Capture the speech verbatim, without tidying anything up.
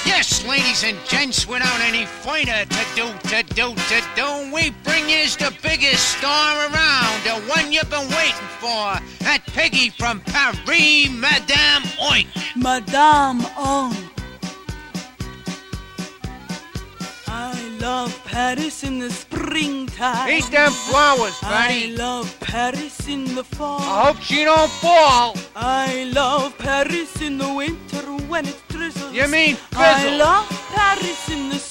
Yes, ladies and gents, without any further to do, to do, to do, we bring you the biggest star around, the one you've been waiting for, that Peggy from Paris, Madame Oink. Madame Oink. I love Paris in the springtime. Eat them flowers, Fatty. I love Paris in the fall. I hope she don't fall. I love Paris in the winter when it drizzles. You mean I fizzle. love Paris in the